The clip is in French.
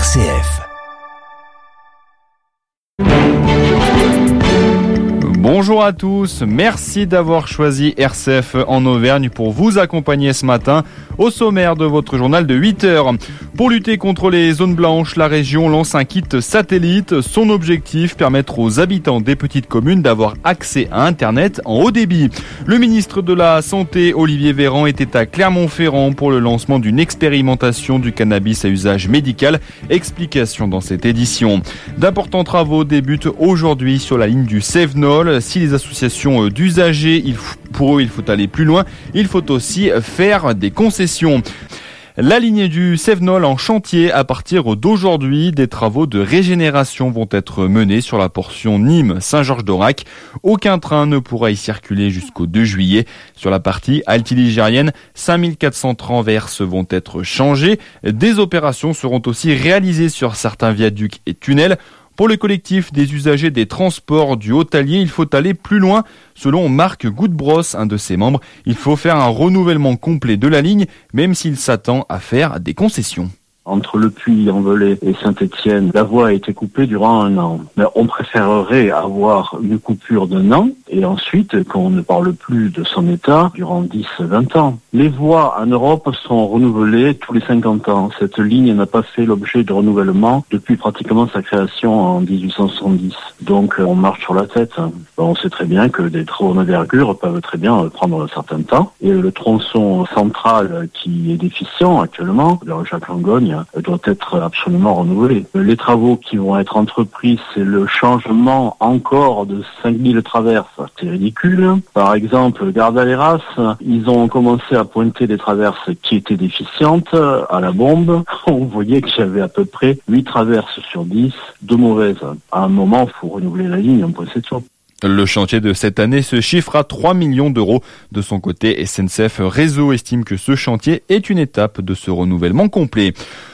RCF. Bonjour à tous, merci d'avoir choisi RCF en Auvergne pour vous accompagner ce matin au sommaire de votre journal de 8h. Pour lutter contre les zones blanches, la région lance un kit satellite. Son objectif, permettre aux habitants des petites communes d'avoir accès à Internet en haut débit. Le ministre de la Santé, Olivier Véran, était à Clermont-Ferrand pour le lancement d'une expérimentation du cannabis à usage médical. Explication dans cette édition. D'importants travaux débutent aujourd'hui sur la ligne du Cévenol. Si les associations d'usagers, pour eux, il faut aller plus loin, il faut aussi faire des concessions. La ligne du Cévenol en chantier à partir d'aujourd'hui. Des travaux de régénération vont être menés sur la portion Nîmes-Saint-Georges-d'Aurac. Aucun train ne pourra y circuler jusqu'au 2 juillet. Sur la partie altiligérienne, 5400 transverses vont être changées. Des opérations seront aussi réalisées sur certains viaducs et tunnels. Pour le collectif des usagers des transports du Haut-Allier, il faut aller plus loin. Selon Marc Goudbrosse, un de ses membres, il faut faire un renouvellement complet de la ligne, même s'il s'attend à faire des concessions. Entre Le Puy-en-Velay et Saint-Étienne, la voie a été coupée durant 1 an. Mais on préférerait avoir une coupure d'1 an et ensuite qu'on ne parle plus de son état durant 10-20 ans. Les voies en Europe sont renouvelées tous les 50 ans. Cette ligne n'a pas fait l'objet de renouvellement depuis pratiquement sa création en 1870. Donc on marche sur la tête. On sait très bien que des travaux d'envergure peuvent très bien prendre un certain temps. Et le tronçon central qui est déficient actuellement, vers Jacques-Langogne, doit être absolument renouvelé. Les travaux qui vont être entrepris, c'est le changement encore de 5000 traverses. C'est ridicule. Par exemple, Gare-d'Aléras, ils ont commencé à pointer des traverses qui étaient déficientes à la bombe. On voyait qu'il y avait à peu près 8 traverses sur 10 de mauvaises. À un moment, il faut renouveler la ligne, on peut c'est tout. Le chantier de cette année se chiffre à 3 millions d'euros. De son côté, SNCF Réseau estime que ce chantier est une étape de ce renouvellement complet.